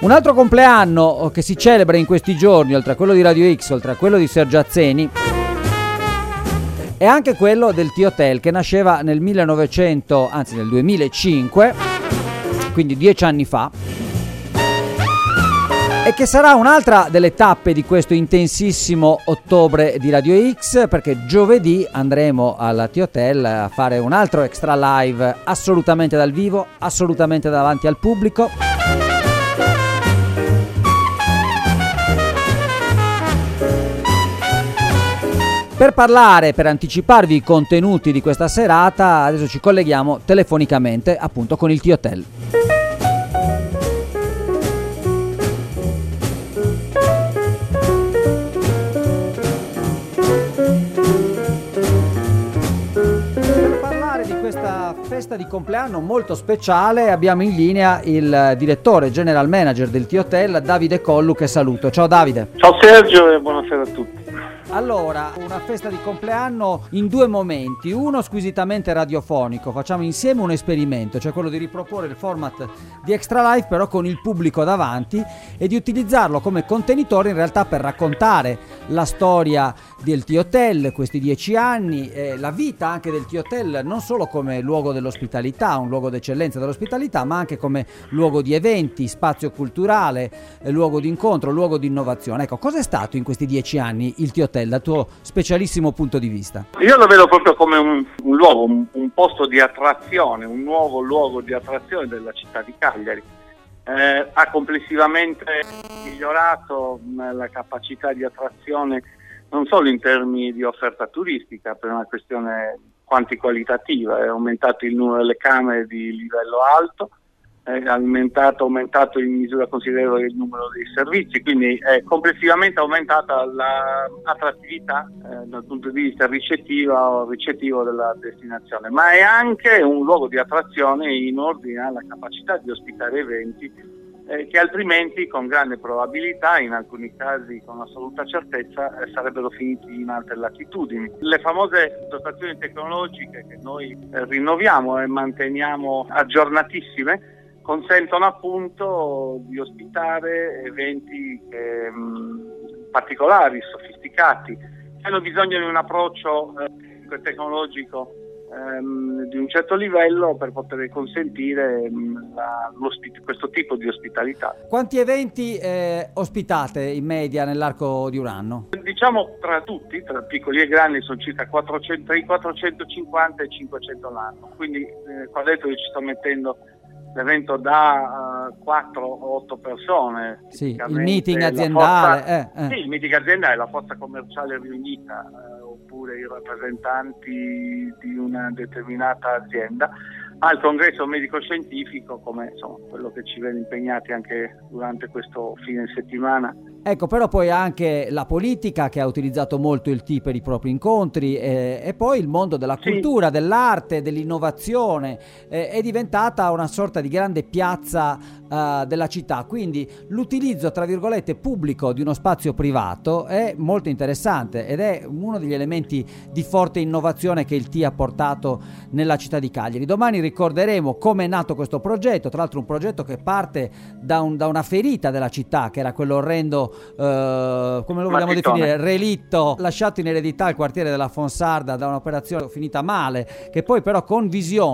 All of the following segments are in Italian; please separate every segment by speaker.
Speaker 1: Un altro compleanno che si celebra in questi giorni, oltre a quello di Radio X, oltre a quello di Sergio Azzeni, è anche quello del T-Hotel, che nasceva nel 2005, quindi 10 anni fa, e che sarà un'altra delle tappe di questo intensissimo ottobre di Radio X, perché giovedì andremo al T-Hotel a fare un altro extra live assolutamente dal vivo, assolutamente davanti al pubblico. Per parlare, per anticiparvi i contenuti di questa serata, adesso ci colleghiamo telefonicamente appunto con il T-Hotel. Per parlare di questa festa di compleanno molto speciale abbiamo in linea il direttore general manager del T-Hotel, Davide Collu, che saluto. Ciao Davide.
Speaker 2: Ciao Sergio e buonasera a tutti.
Speaker 1: Allora, una festa di compleanno in due momenti, uno squisitamente radiofonico, facciamo insieme un esperimento, cioè quello di riproporre il format di Extra Life però con il pubblico davanti e di utilizzarlo come contenitore in realtà per raccontare la storia del T-Hotel, questi 10 anni, la vita anche del T-Hotel non solo come luogo dell'ospitalità, un luogo d'eccellenza dell'ospitalità, ma anche come luogo di eventi, spazio culturale, luogo di incontro, luogo di innovazione. Ecco, cosa è stato in questi 10 anni il T-Hotel dal tuo specialissimo punto di vista?
Speaker 2: Io lo vedo proprio come un luogo, un posto di attrazione, un nuovo luogo di attrazione della città di Cagliari. Ha complessivamente migliorato la capacità di attrazione non solo in termini di offerta turistica, per una questione quantitativa, è aumentato il numero delle camere di livello alto, è aumentato in misura considerevole il numero dei servizi, quindi è complessivamente aumentata l'attrattività dal punto di vista ricettivo della destinazione, ma è anche un luogo di attrazione in ordine alla capacità di ospitare eventi che altrimenti con grande probabilità, in alcuni casi con assoluta certezza, sarebbero finiti in altre latitudini. Le famose dotazioni tecnologiche che noi rinnoviamo e manteniamo aggiornatissime consentono appunto di ospitare eventi particolari, sofisticati, che hanno bisogno di un approccio tecnologico di un certo livello per poter consentire questo tipo di ospitalità.
Speaker 1: Quanti eventi ospitate in media nell'arco di un anno?
Speaker 2: Diciamo tra piccoli e grandi, sono circa 400, tra i 450 e i 500 l'anno, quindi qua dentro ci sto mettendo l'evento da 4 o 8 persone.
Speaker 1: Sì, il meeting aziendale.
Speaker 2: Sì, il meeting aziendale, la forza commerciale riunita, oppure i rappresentanti di una determinata azienda, al congresso medico-scientifico, come insomma quello che ci vede impegnati anche durante questo fine settimana.
Speaker 1: Ecco, però poi anche la politica che ha utilizzato molto il T per i propri incontri e poi il mondo della cultura, sì, dell'arte, dell'innovazione è diventata una sorta di grande piazza della città, quindi l'utilizzo tra virgolette pubblico di uno spazio privato è molto interessante ed è uno degli elementi di forte innovazione che il T ha portato nella città di Cagliari. Domani ricorderemo come è nato questo progetto, tra l'altro un progetto che parte da una ferita della città, che era quello orrendo, come lo vogliamo definire, relitto lasciato in eredità al quartiere della Fonsarda da un'operazione finita male, che poi però con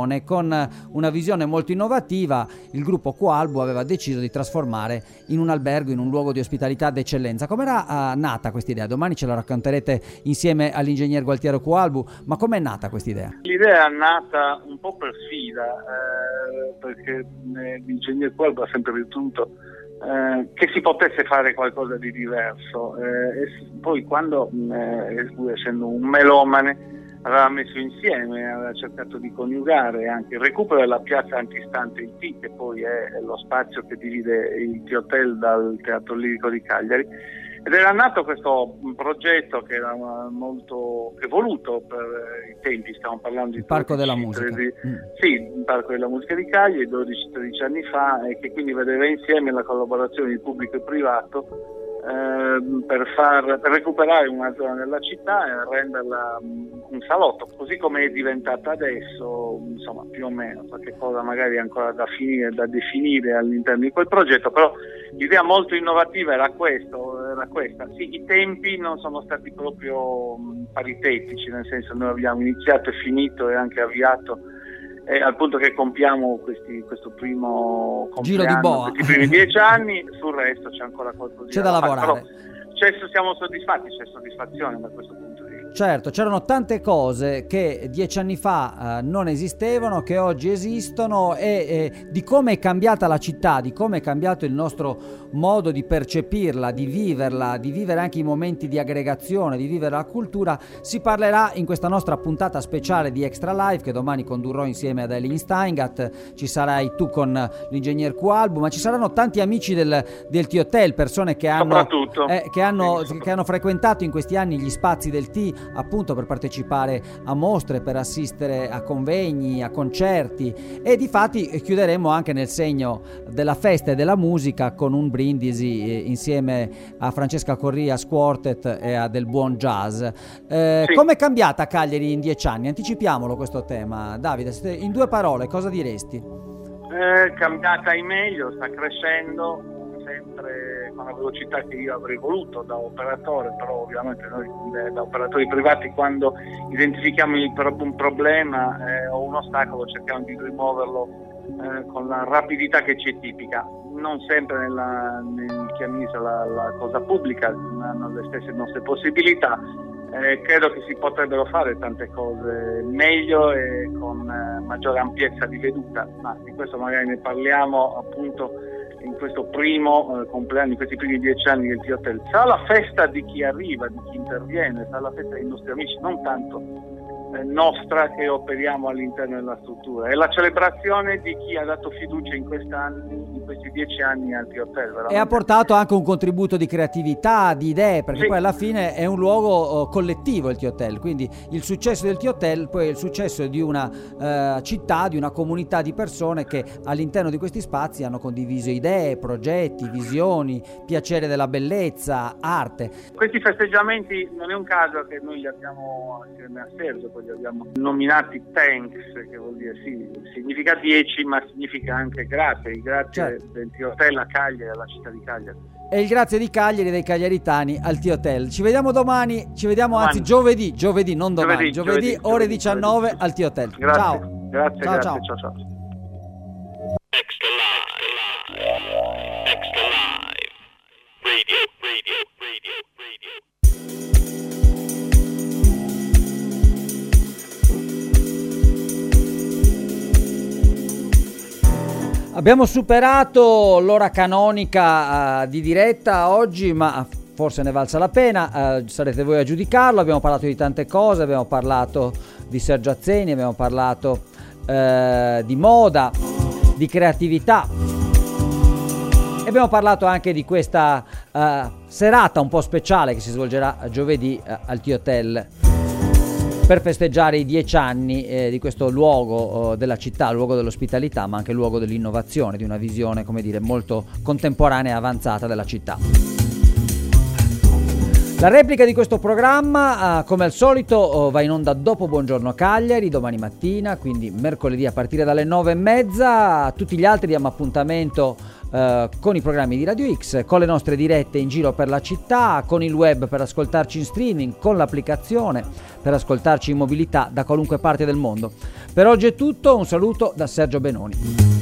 Speaker 1: una visione molto innovativa il gruppo Coalbu aveva deciso di trasformare in un albergo, in un luogo di ospitalità d'eccellenza. Com'era nata questa idea? Domani ce la racconterete insieme all'ingegner Gualtiero Coalbu, ma com'è nata questa idea?
Speaker 2: L'idea è nata un po' per sfida, perché l'ingegner Coalbu ha sempre ritenuto che si potesse fare qualcosa di diverso, e poi quando essendo un melomane aveva messo insieme, aveva cercato di coniugare anche il recupero della piazza antistante il T, che poi è lo spazio che divide il T-Hotel dal Teatro Lirico di Cagliari, ed era nato questo progetto che era molto evoluto per i tempi, stiamo parlando di
Speaker 1: il Parco della Musica.
Speaker 2: Sì, il Parco della Musica di Cagliari 12-13 anni fa, e che quindi vedeva insieme la collaborazione di pubblico e privato per recuperare una zona della città e renderla un salotto, così come è diventata adesso, insomma, più o meno, qualche cosa magari ancora da definire all'interno di quel progetto, però l'idea molto innovativa era questa. Sì, i tempi non sono stati proprio paritetici, nel senso noi abbiamo iniziato e finito e anche avviato al punto che compiamo questo primo
Speaker 1: giro di boa,
Speaker 2: questi primi 10 anni, sul resto c'è ancora qualcosa
Speaker 1: c'è da lavorare.
Speaker 2: Però siamo soddisfatti, c'è soddisfazione da questo punto di vista.
Speaker 1: Certo, c'erano tante cose che 10 anni fa non esistevano, che oggi esistono, e di come è cambiata la città, di come è cambiato il nostro modo di percepirla, di vivere anche i momenti di aggregazione, di vivere la cultura, si parlerà in questa nostra puntata speciale di Extra Life, che domani condurrò insieme ad Eileen Steingat. Ci sarai tu con l'ingegner Q-Albu, ma ci saranno tanti amici del T-Hotel, persone che hanno frequentato in questi anni gli spazi del T, appunto per partecipare a mostre, per assistere a convegni, a concerti, e difatti chiuderemo anche nel segno della festa e della musica con un brindisi insieme a Francesca Corrias Quartet e a Del Buon Jazz. Sì. Com'è cambiata Cagliari in 10 anni? Anticipiamolo questo tema. Davide, in 2 parole cosa diresti?
Speaker 2: Cambiata in meglio, sta crescendo sempre con la velocità che io avrei voluto da operatore, però ovviamente noi da operatori privati, quando identifichiamo un problema o un ostacolo, cerchiamo di rimuoverlo con la rapidità che ci è tipica. Non sempre chi amministra la cosa pubblica hanno le stesse nostre possibilità. Credo che si potrebbero fare tante cose meglio e con maggiore ampiezza di veduta, ma di questo magari ne parliamo appunto in questo primo compleanno, in questi primi 10 anni del T-Hotel. Sarà la festa di chi arriva, di chi interviene, sarà la festa dei nostri amici, non tanto nostra che operiamo all'interno della struttura. È la celebrazione di chi ha dato fiducia in questi 10 anni al T-Hotel. Veramente.
Speaker 1: E ha portato anche un contributo di creatività, di idee, perché poi alla fine è un luogo collettivo il T-Hotel, quindi il successo del T-Hotel poi è il successo di una città, di una comunità di persone che all'interno di questi spazi hanno condiviso idee, progetti, visioni, piacere della bellezza, arte.
Speaker 2: Questi festeggiamenti non è un caso che noi li abbiamo assieme a Sergio, li abbiamo nominati thanks, che vuol dire significa 10, ma significa anche grazie, il grazie certo. Del T-Hotel a Cagliari, alla città di Cagliari.
Speaker 1: E il grazie di Cagliari, dei cagliaritani al T-Hotel. Ci vediamo domani, anzi giovedì, non domani, giovedì ore 19 al T-Hotel.
Speaker 2: Grazie.
Speaker 1: Ciao.
Speaker 2: Grazie. Ciao.
Speaker 3: Extra Live. Extra Live. Radio.
Speaker 1: Abbiamo superato l'ora canonica di diretta oggi, ma forse ne valsa la pena, sarete voi a giudicarlo. Abbiamo parlato di tante cose, abbiamo parlato di Sergio Azzeni, abbiamo parlato di moda, di creatività, e abbiamo parlato anche di questa serata un po' speciale che si svolgerà giovedì al T-Hotel per festeggiare i 10 anni di questo luogo della città, luogo dell'ospitalità, ma anche luogo dell'innovazione, di una visione, come dire, molto contemporanea e avanzata della città. La replica di questo programma, come al solito, va in onda dopo Buongiorno Cagliari, domani mattina, quindi mercoledì a partire dalle 9:30. Tutti gli altri diamo appuntamento con i programmi di Radio X, con le nostre dirette in giro per la città, con il web per ascoltarci in streaming, con l'applicazione per ascoltarci in mobilità da qualunque parte del mondo. Per oggi è tutto, un saluto da Sergio Benoni.